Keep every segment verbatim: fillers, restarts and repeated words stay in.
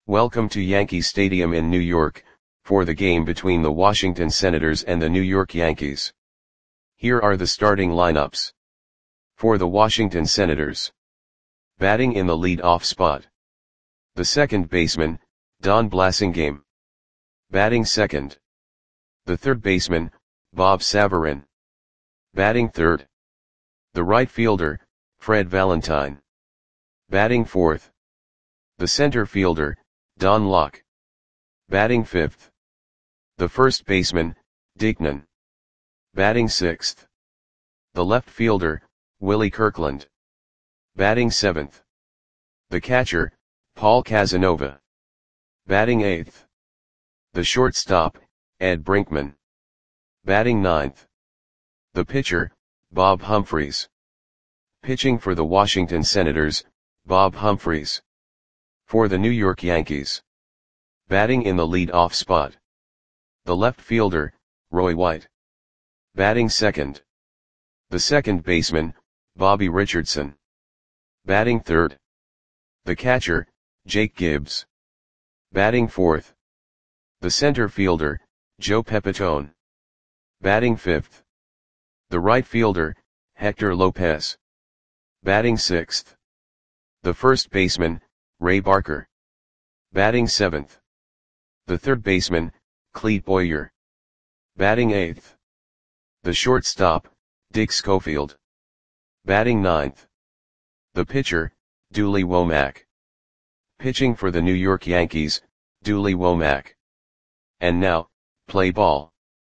Welcome to Yankee Stadium in New York, for the game between the Washington Senators and the New York Yankees. Here are the starting lineups. For the Washington Senators. Batting in the lead-off spot. The second baseman, Don Blasingame. Batting second. The third baseman, Bob Savarin. Batting third. The right fielder, Fred Valentine. Batting fourth. The center fielder, Don Locke. Batting fifth. The first baseman, Dick Nunn. Batting sixth. The left fielder, Willie Kirkland. Batting seventh. The catcher, Paul Casanova. Batting eighth. The shortstop, Ed Brinkman. Batting ninth. The pitcher, Bob Humphreys. Pitching for the Washington Senators, Bob Humphreys. For the New York Yankees. Batting in the lead-off spot. The left fielder, Roy White. Batting second. The second baseman, Bobby Richardson. Batting third. The catcher, Jake Gibbs. Batting fourth. The center fielder, Joe Pepitone. Batting fifth. The right fielder, Hector Lopez. Batting sixth. The first baseman, Ray Barker. Batting seventh. The third baseman, Clete Boyer. Batting eighth. The shortstop, Dick Schofield. Batting ninth. The pitcher, Dooley Womack. Pitching for the New York Yankees, Dooley Womack. And now, play ball.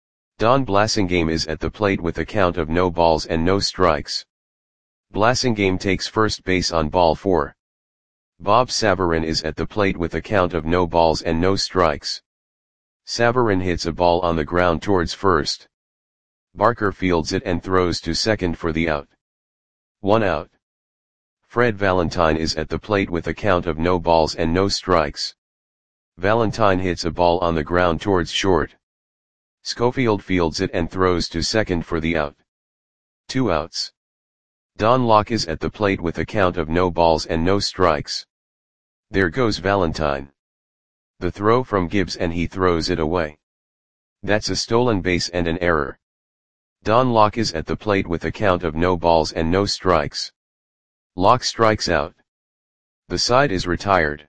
Don Blasingame is at the plate with a count of no balls and no strikes. Blasingame takes first base on ball four. Bob Savarin is at the plate with a count of no balls and no strikes. Savarin hits a ball on the ground towards first. Barker fields it and throws to second for the out. One out. Fred Valentine is at the plate with a count of no balls and no strikes. Valentine hits a ball on the ground towards short. Schofield fields it and throws to second for the out. Two outs. Don Locke is at the plate with a count of no balls and no strikes. There goes Valentine. The throw from Gibbs and he throws it away. That's a stolen base and an error. Don Locke is at the plate with a count of no balls and no strikes. Locke strikes out. The side is retired.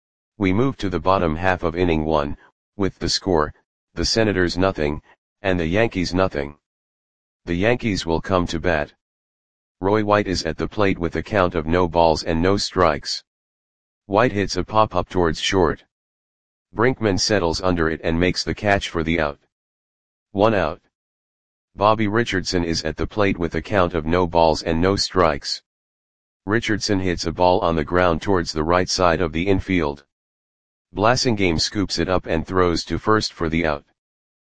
We move to the bottom half of inning one, with the score, the Senators nothing, and the Yankees nothing. The Yankees will come to bat. Roy White is at the plate with a count of no balls and no strikes. White hits a pop-up towards short. Brinkman settles under it and makes the catch for the out. One out. Bobby Richardson is at the plate with a count of no balls and no strikes. Richardson hits a ball on the ground towards the right side of the infield. Blasingame scoops it up and throws to first for the out.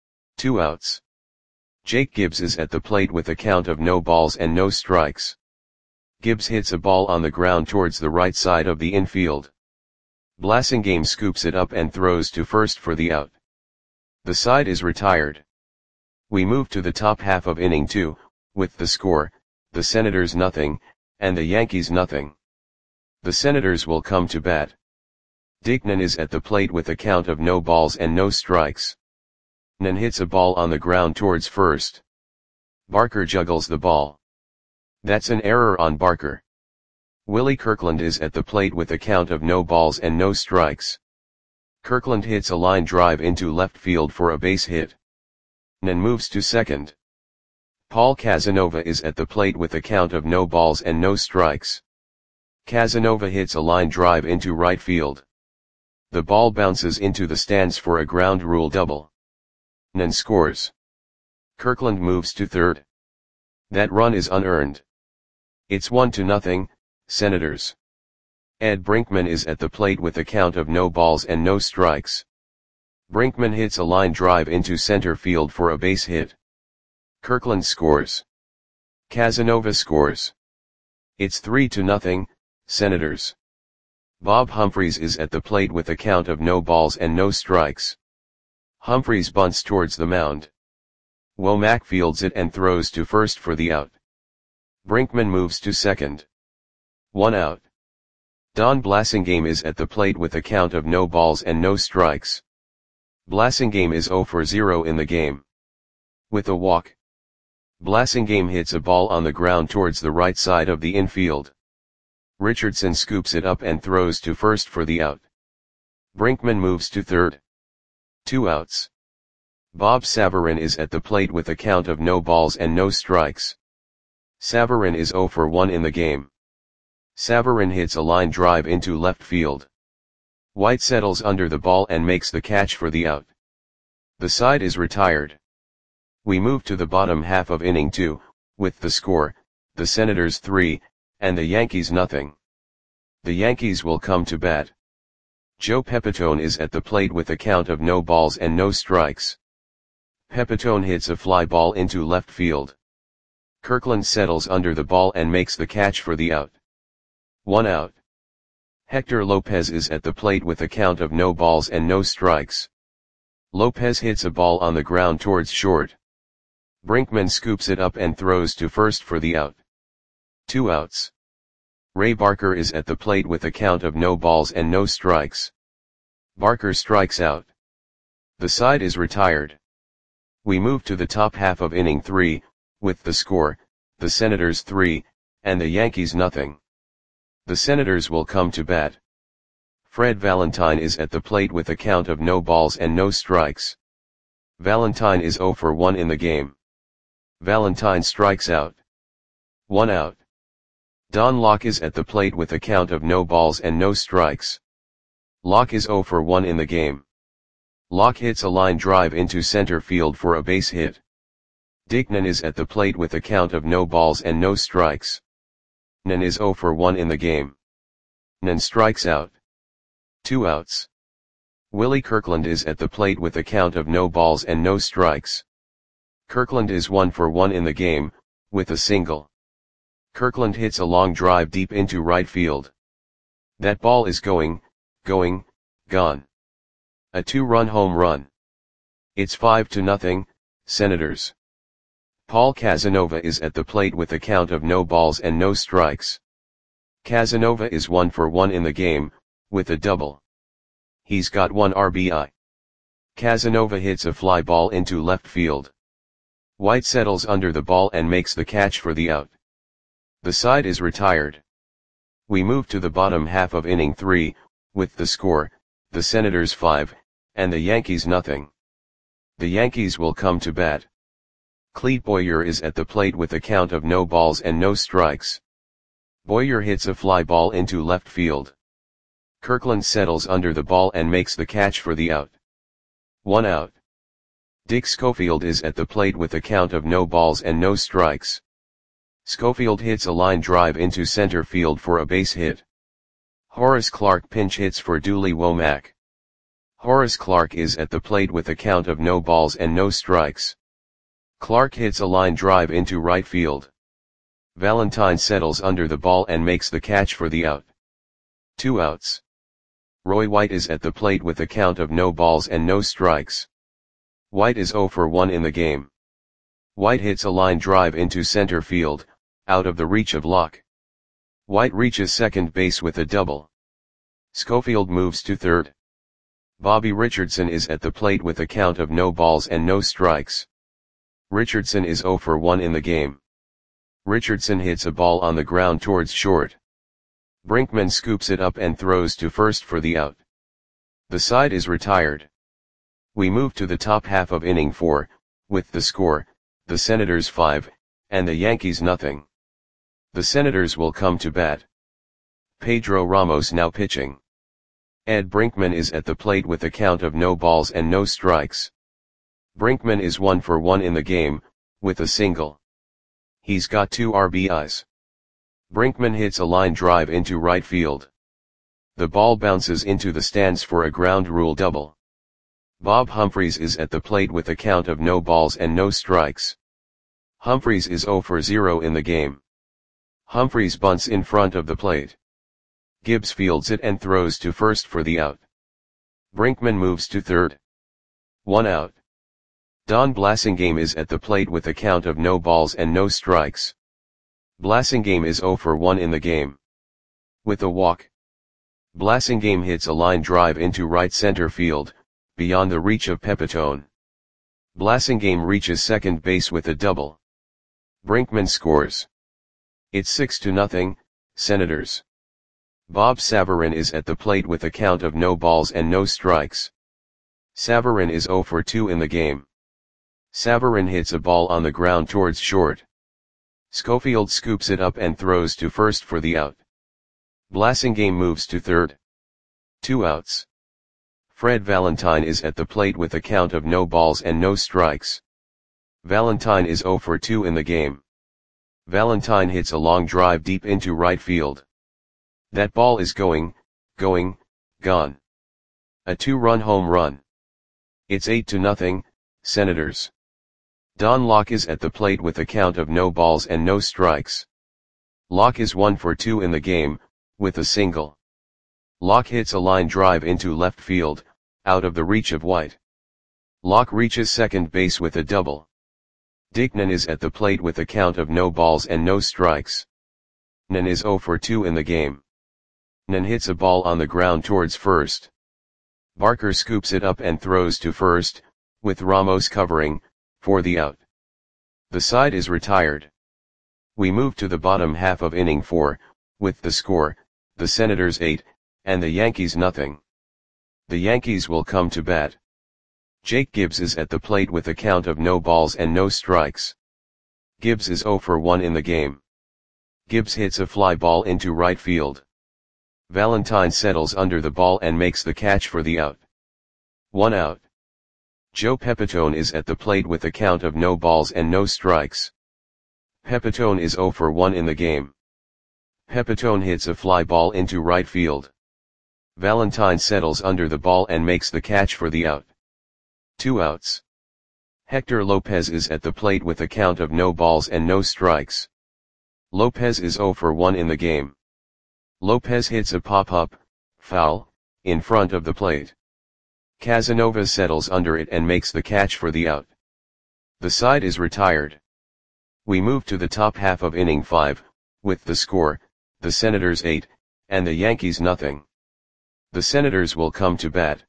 Two outs. Jake Gibbs is at the plate with a count of no balls and no strikes. Gibbs hits a ball on the ground towards the right side of the infield. Blasingame scoops it up and throws to first for the out. The side is retired. We move to the top half of inning two, with the score, the Senators nothing, and the Yankees nothing. The Senators will come to bat. Dick Nunn is at the plate with a count of no balls and no strikes. Nunn hits a ball on the ground towards first. Barker juggles the ball. That's an error on Barker. Willie Kirkland is at the plate with a count of no balls and no strikes. Kirkland hits a line drive into left field for a base hit. Nunn moves to second. Paul Casanova is at the plate with a count of no balls and no strikes. Casanova hits a line drive into right field. The ball bounces into the stands for a ground rule double. Nunn scores. Kirkland moves to third. That run is unearned. It's one to nothing, Senators. Ed Brinkman is at the plate with a count of no balls and no strikes. Brinkman hits a line drive into center field for a base hit. Kirkland scores. Casanova scores. It's three to nothing, Senators. Bob Humphreys is at the plate with a count of no balls and no strikes. Humphreys bunts towards the mound. Womack fields it and throws to first for the out. Brinkman moves to second. One out. Don Blasingame is at the plate with a count of no balls and no strikes. Blasingame is zero for zero in the game. With a walk, Blasingame hits a ball on the ground towards the right side of the infield. Richardson scoops it up and throws to first for the out. Brinkman moves to third. Two outs. Bob Savarin is at the plate with a count of no balls and no strikes. Savarin is zero for one in the game. Savarin hits a line drive into left field. White settles under the ball and makes the catch for the out. The side is retired. We move to the bottom half of inning two, with the score, the Senators three, and the Yankees nothing. The Yankees will come to bat. Joe Pepitone is at the plate with a count of no balls and no strikes. Pepitone hits a fly ball into left field. Kirkland settles under the ball and makes the catch for the out. One out. Hector Lopez is at the plate with a count of no balls and no strikes. Lopez hits a ball on the ground towards short. Brinkman scoops it up and throws to first for the out. Two outs. Ray Barker is at the plate with a count of no balls and no strikes. Barker strikes out. The side is retired. We move to the top half of inning three, with the score, the Senators three, and the Yankees nothing. The Senators will come to bat. Fred Valentine is at the plate with a count of no balls and no strikes. Valentine is zero for one in the game. Valentine strikes out. One out. Don Locke is at the plate with a count of no balls and no strikes. Locke is zero for one in the game. Locke hits a line drive into center field for a base hit. Dick Nen is at the plate with a count of no balls and no strikes. Nen is zero for one in the game. Nen strikes out. Two outs. Willie Kirkland is at the plate with a count of no balls and no strikes. Kirkland is one for one in the game, with a single. Kirkland hits a long drive deep into right field. That ball is going, going, gone. A two-run home run. It's five to nothing, Senators. Paul Casanova is at the plate with a count of no balls and no strikes. Casanova is one for one in the game, with a double. He's got one R B I. Casanova hits a fly ball into left field. White settles under the ball and makes the catch for the out. The side is retired. We move to the bottom half of inning three, with the score, the Senators five, and the Yankees nothing. The Yankees will come to bat. Clete Boyer is at the plate with a count of no balls and no strikes. Boyer hits a fly ball into left field. Kirkland settles under the ball and makes the catch for the out. One out. Dick Schofield is at the plate with a count of no balls and no strikes. Schofield hits a line drive into center field for a base hit. Horace Clarke pinch hits for Dooley Womack. Horace Clarke is at the plate with a count of no balls and no strikes. Clarke hits a line drive into right field. Valentine settles under the ball and makes the catch for the out. Two outs. Roy White is at the plate with a count of no balls and no strikes. White is zero for one in the game. White hits a line drive into center field, out of the reach of Locke. White reaches second base with a double. Schofield moves to third. Bobby Richardson is at the plate with a count of no balls and no strikes. Richardson is zero for one in the game. Richardson hits a ball on the ground towards short. Brinkman scoops it up and throws to first for the out. The side is retired. We move to the top half of inning four, with the score, the Senators five, and the Yankees nothing. The Senators will come to bat. Pedro Ramos now pitching. Ed Brinkman is at the plate with a count of no balls and no strikes. Brinkman is one for one in the game, with a single. He's got two R B Is. Brinkman hits a line drive into right field. The ball bounces into the stands for a ground rule double. Bob Humphreys is at the plate with a count of no balls and no strikes. Humphreys is zero for zero in the game. Humphreys bunts in front of the plate. Gibbs fields it and throws to first for the out. Brinkman moves to third. One out. Don Blasingame is at the plate with a count of no balls and no strikes. Blasingame is zero for one in the game. With a walk, Blasingame hits a line drive into right center field, beyond the reach of Pepitone. Blasingame reaches second base with a double. Brinkman scores. It's six to nothing, Senators. Bob Savarin is at the plate with a count of no balls and no strikes. Savarin is zero for two in the game. Savarin hits a ball on the ground towards short. Schofield scoops it up and throws to first for the out. Blasingame moves to third. Two outs. Fred Valentine is at the plate with a count of no balls and no strikes. Valentine is zero for two in the game. Valentine hits a long drive deep into right field. That ball is going, going, gone. A two-run home run. It's eight to nothing, Senators. Don Locke is at the plate with a count of no balls and no strikes. Locke is one for two in the game, with a single. Locke hits a line drive into left field, out of the reach of White. Locke reaches second base with a double. Dickman is at the plate with a count of no balls and no strikes. Nan is zero for two in the game. Nan hits a ball on the ground towards first. Barker scoops it up and throws to first, with Ramos covering, for the out. The side is retired. We move to the bottom half of inning four, with the score, the Senators eight, and the Yankees nothing. The Yankees will come to bat. Jake Gibbs is at the plate with a count of no balls and no strikes. Gibbs is zero for one in the game. Gibbs hits a fly ball into right field. Valentine settles under the ball and makes the catch for the out. One out. Joe Pepitone is at the plate with a count of no balls and no strikes. Pepitone is zero for one in the game. Pepitone hits a fly ball into right field. Valentine settles under the ball and makes the catch for the out. Two outs. Hector Lopez is at the plate with a count of no balls and no strikes. Lopez is zero for one in the game. Lopez hits a pop-up, foul, in front of the plate. Casanova settles under it and makes the catch for the out. The side is retired. We move to the top half of inning five, with the score, the Senators eight, and the Yankees nothing. The Senators will come to bat.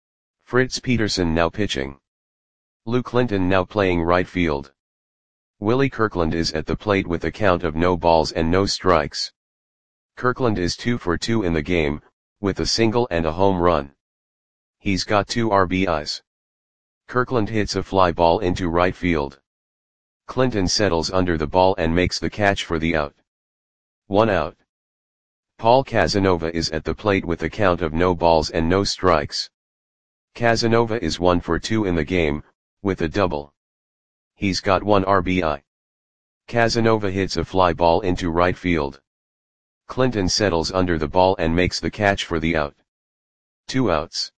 Fritz Peterson now pitching. Lou Clinton now playing right field. Willie Kirkland is at the plate with a count of no balls and no strikes. Kirkland is two for two in the game, with a single and a home run. He's got two R B Is. Kirkland hits a fly ball into right field. Clinton settles under the ball and makes the catch for the out. One out. Paul Casanova is at the plate with a count of no balls and no strikes. Casanova is one for two in the game, with a double. He's got one R B I. Casanova hits a fly ball into right field. Clinton settles under the ball and makes the catch for the out. Two outs.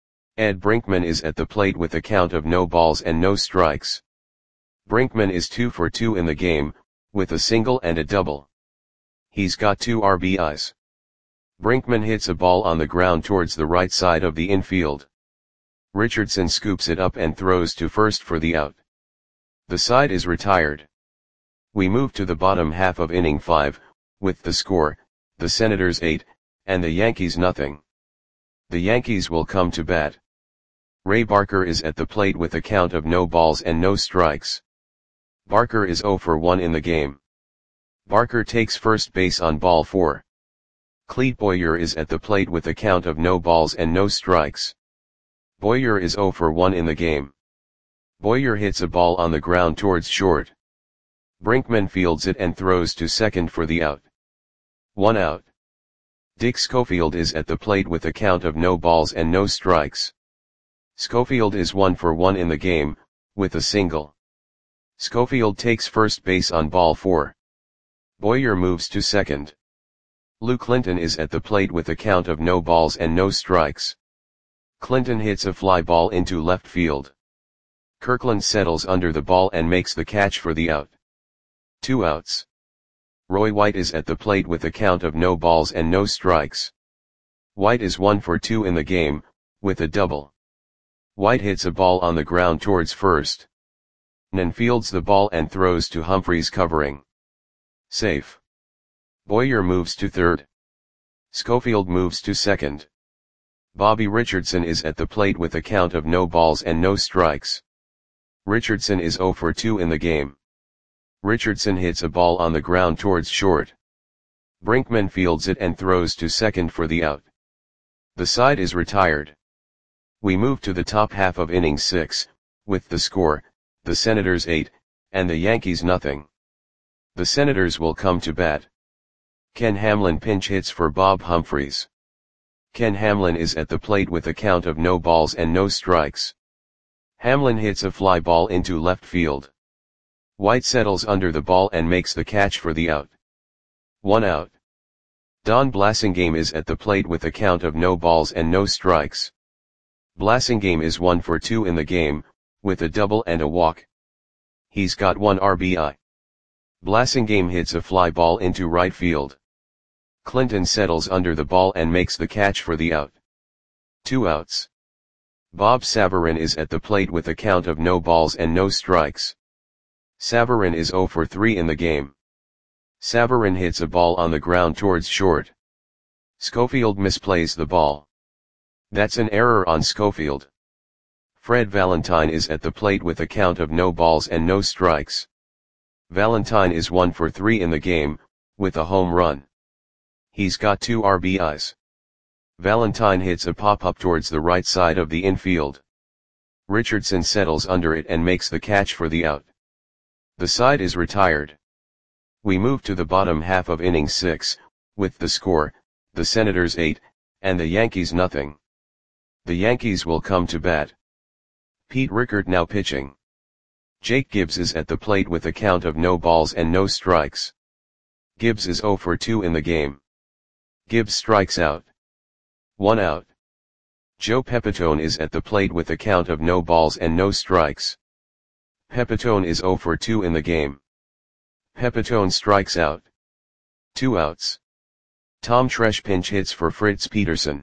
Ed Brinkman is at the plate with a count of no balls and no strikes. Brinkman is two for two in the game, with a single and a double. He's got two R B Is. Brinkman hits a ball on the ground towards the right side of the infield. Richardson scoops it up and throws to first for the out. The side is retired. We move to the bottom half of inning five, with the score, the Senators eight, and the Yankees nothing. The Yankees will come to bat. Ray Barker is at the plate with a count of no balls and no strikes. Barker is zero for one in the game. Barker takes first base on ball four. Clete Boyer is at the plate with a count of no balls and no strikes. Boyer is zero for one in the game. Boyer hits a ball on the ground towards short. Brinkman fields it and throws to second for the out. One out. Dick Schofield is at the plate with a count of no balls and no strikes. Schofield is one for one in the game, with a single. Schofield takes first base on ball four. Boyer moves to second. Lou Clinton is at the plate with a count of no balls and no strikes. Clinton hits a fly ball into left field. Kirkland settles under the ball and makes the catch for the out. Two outs. Roy White is at the plate with a count of no balls and no strikes. White is one for two in the game, with a double. White hits a ball on the ground towards first. Nan fields the ball and throws to Humphreys covering. Safe. Boyer moves to third. Schofield moves to second. Bobby Richardson is at the plate with a count of no balls and no strikes. Richardson is zero for two in the game. Richardson hits a ball on the ground towards short. Brinkman fields it and throws to second for the out. The side is retired. We move to the top half of inning six, with the score, the Senators eight, and the Yankees nothing. The Senators will come to bat. Ken Hamlin pinch hits for Bob Humphreys. Ken Hamlin is at the plate with a count of no balls and no strikes. Hamlin hits a fly ball into left field. White settles under the ball and makes the catch for the out. One out. Don Blasingame is at the plate with a count of no balls and no strikes. Blasingame is one for two in the game, with a double and a walk. He's got one R B I. Blasingame hits a fly ball into right field. Clinton settles under the ball and makes the catch for the out. Two outs. Bob Savarin is at the plate with a count of no balls and no strikes. Savarin is zero for three in the game. Savarin hits a ball on the ground towards short. Schofield misplays the ball. That's an error on Schofield. Fred Valentine is at the plate with a count of no balls and no strikes. Valentine is one for three in the game, with a home run. He's got two R B Is. Valentine hits a pop-up towards the right side of the infield. Richardson settles under it and makes the catch for the out. The side is retired. We move to the bottom half of inning six, with the score, the Senators eight, and the Yankees nothing. The Yankees will come to bat. Pete Rickert now pitching. Jake Gibbs is at the plate with a count of no balls and no strikes. Gibbs is zero for two in the game. Gibbs strikes out. One out. Joe Pepitone is at the plate with a count of no balls and no strikes. Pepitone is zero for two in the game. Pepitone strikes out. Two outs. Tom Tresh pinch hits for Fritz Peterson.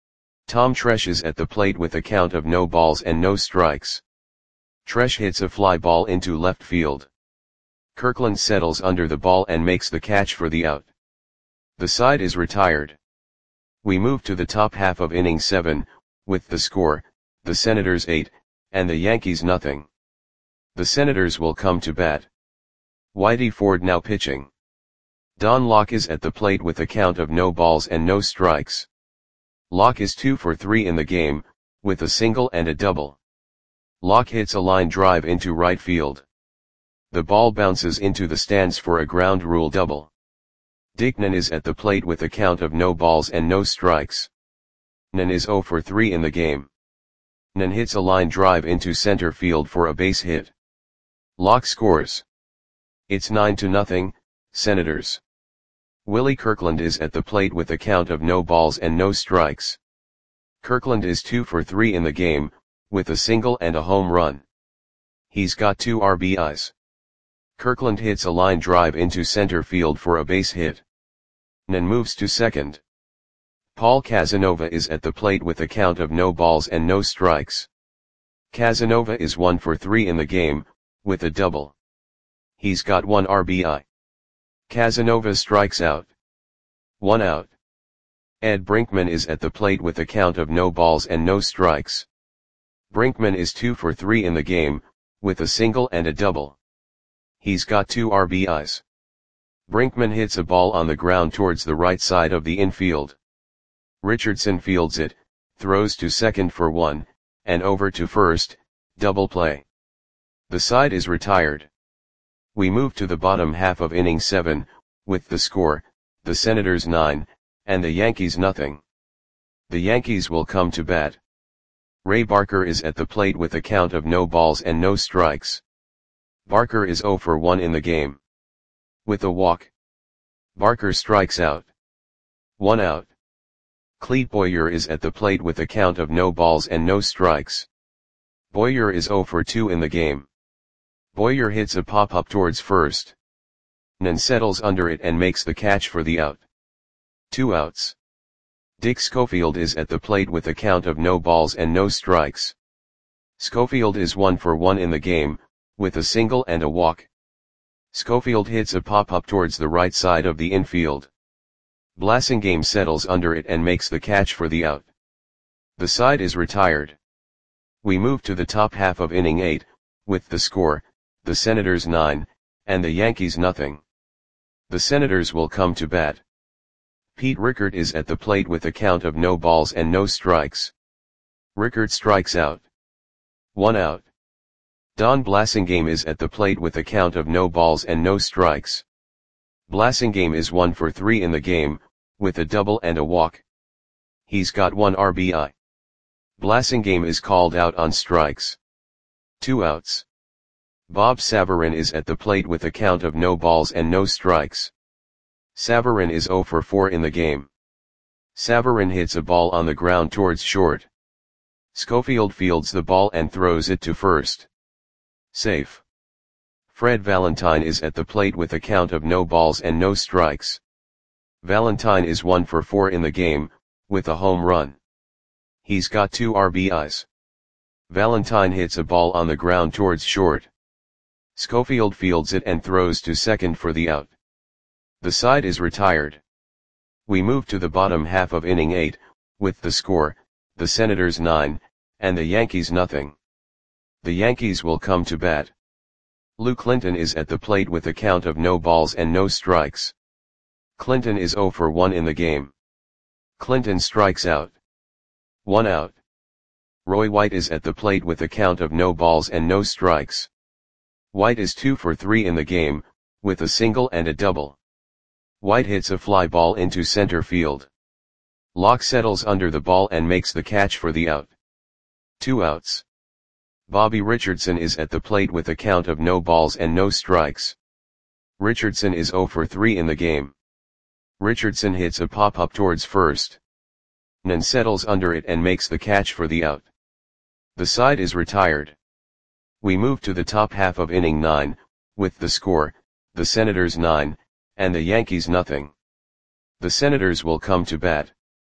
Tom Tresh is at the plate with a count of no balls and no strikes. Tresh hits a fly ball into left field. Kirkland settles under the ball and makes the catch for the out. The side is retired. We move to the top half of inning seven, with the score, the Senators eight, and the Yankees nothing. The Senators will come to bat. Whitey Ford now pitching. Don Locke is at the plate with a count of no balls and no strikes. Locke is two for three in the game, with a single and a double. Locke hits a line drive into right field. The ball bounces into the stands for a ground rule double. Dick Nen is at the plate with a count of no balls and no strikes. Nen is zero for three in the game. Nen hits a line drive into center field for a base hit. Locke scores. It's nine to nothing, Senators. Willie Kirkland is at the plate with a count of no balls and no strikes. Kirkland is two for three in the game, with a single and a home run. He's got two R B Is. Kirkland hits a line drive into center field for a base hit. Nen moves to second. Paul Casanova is at the plate with a count of no balls and no strikes. Casanova is one for three in the game, with a double. He's got one R B I. Casanova strikes out. One out. Ed Brinkman is at the plate with a count of no balls and no strikes. Brinkman is two for three in the game, with a single and a double. He's got two R B Is. Brinkman hits a ball on the ground towards the right side of the infield. Richardson fields it, throws to second for one, and over to first, double play. The side is retired. We move to the bottom half of inning seven, with the score, the Senators nine, and the Yankees nothing. The Yankees will come to bat. Ray Barker is at the plate with a count of no balls and no strikes. Barker is zero for one in the game. With a walk. Barker strikes out. One out. Clete Boyer is at the plate with a count of no balls and no strikes. Boyer is zero for two in the game. Boyer hits a pop-up towards first. Nen settles under it and makes the catch for the out. Two outs. Dick Schofield is at the plate with a count of no balls and no strikes. Schofield is one for one in the game, with a single and a walk. Schofield hits a pop-up towards the right side of the infield. Blasingame settles under it and makes the catch for the out. The side is retired. We move to the top half of inning eight, with the score, the Senators nine, and the Yankees nothing. The Senators will come to bat. Pete Rickard is at the plate with a count of no balls and no strikes. Rickard strikes out. One out. Don Blasingame is at the plate with a count of no balls and no strikes. Blasingame is one for three in the game, with a double and a walk. He's got one R B I. Blasingame is called out on strikes. Two outs. Bob Savarin is at the plate with a count of no balls and no strikes. Savarin is zero for four in the game. Savarin hits a ball on the ground towards short. Schofield fields the ball and throws it to first. Safe. Fred Valentine is at the plate with a count of no balls and no strikes. Valentine is one for four in the game, with a home run. He's got two R B Is. Valentine hits a ball on the ground towards short. Schofield fields it and throws to second for the out. The side is retired. We move to the bottom half of inning eight, with the score, the Senators nine, and the Yankees nothing. The Yankees will come to bat. Lou Clinton is at the plate with a count of no balls and no strikes. Clinton is zero for one in the game. Clinton strikes out. One out. Roy White is at the plate with a count of no balls and no strikes. White is two for three in the game, with a single and a double. White hits a fly ball into center field. Locke settles under the ball and makes the catch for the out. Two outs. Bobby Richardson is at the plate with a count of no balls and no strikes. Richardson is zero for three in the game. Richardson hits a pop-up towards first. Nan settles under it and makes the catch for the out. The side is retired. We move to the top half of inning nine, with the score, the Senators nine, and the Yankees nothing. The Senators will come to bat.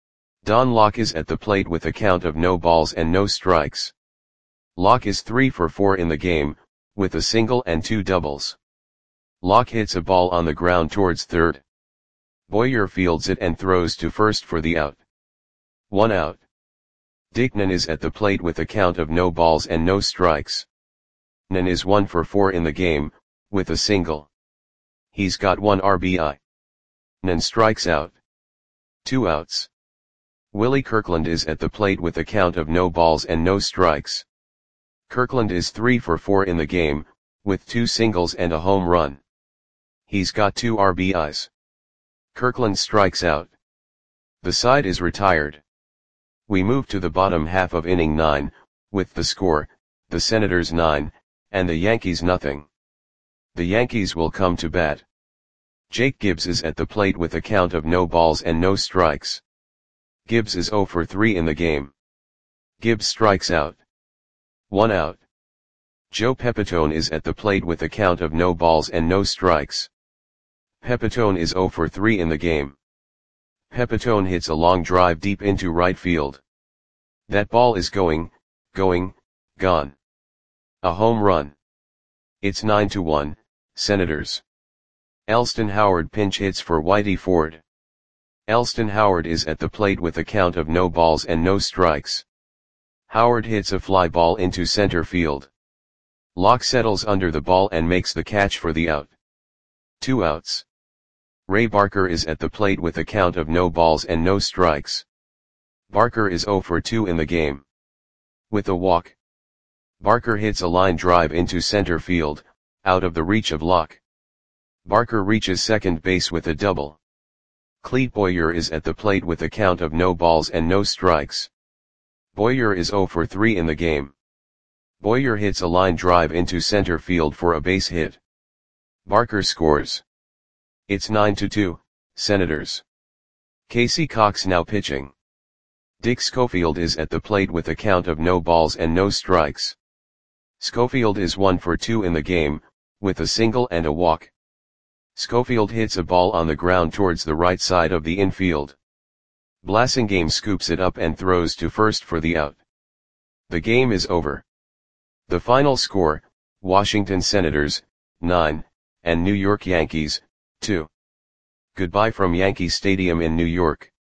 Don Locke is at the plate with a count of no balls and no strikes. Locke is three for four in the game, with a single and two doubles. Locke hits a ball on the ground towards third. Boyer fields it and throws to first for the out. One out. Dick Nan is at the plate with a count of no balls and no strikes. Nan is one for four in the game, with a single. He's got one R B I. Nan strikes out. Two outs. Willie Kirkland is at the plate with a count of no balls and no strikes. Kirkland is three for four in the game, with two singles and a home run. He's got two R B Is. Kirkland strikes out. The side is retired. We move to the bottom half of inning nine, with the score, the Senators nine, and the Yankees nothing. The Yankees will come to bat. Jake Gibbs is at the plate with a count of no balls and no strikes. Gibbs is zero for three in the game. Gibbs strikes out. One out. Joe Pepitone is at the plate with a count of no balls and no strikes. Pepitone is zero for three in the game. Pepitone hits a long drive deep into right field. That ball is going, going, gone. A home run. It's nine to one, Senators. Elston Howard pinch hits for Whitey Ford. Elston Howard is at the plate with a count of no balls and no strikes. Howard hits a fly ball into center field. Locke settles under the ball and makes the catch for the out. Two outs. Ray Barker is at the plate with a count of no balls and no strikes. Barker is zero for two in the game. With a walk. Barker hits a line drive into center field, out of the reach of Locke. Barker reaches second base with a double. Clete Boyer is at the plate with a count of no balls and no strikes. Boyer is zero for three in the game. Boyer hits a line drive into center field for a base hit. Barker scores. It's nine to two, Senators. Casey Cox now pitching. Dick Schofield is at the plate with a count of no balls and no strikes. Schofield is one for two in the game, with a single and a walk. Schofield hits a ball on the ground towards the right side of the infield. Blasingame scoops it up and throws to first for the out. The game is over. The final score, Washington Senators, nine, and New York Yankees, two. Goodbye from Yankee Stadium in New York.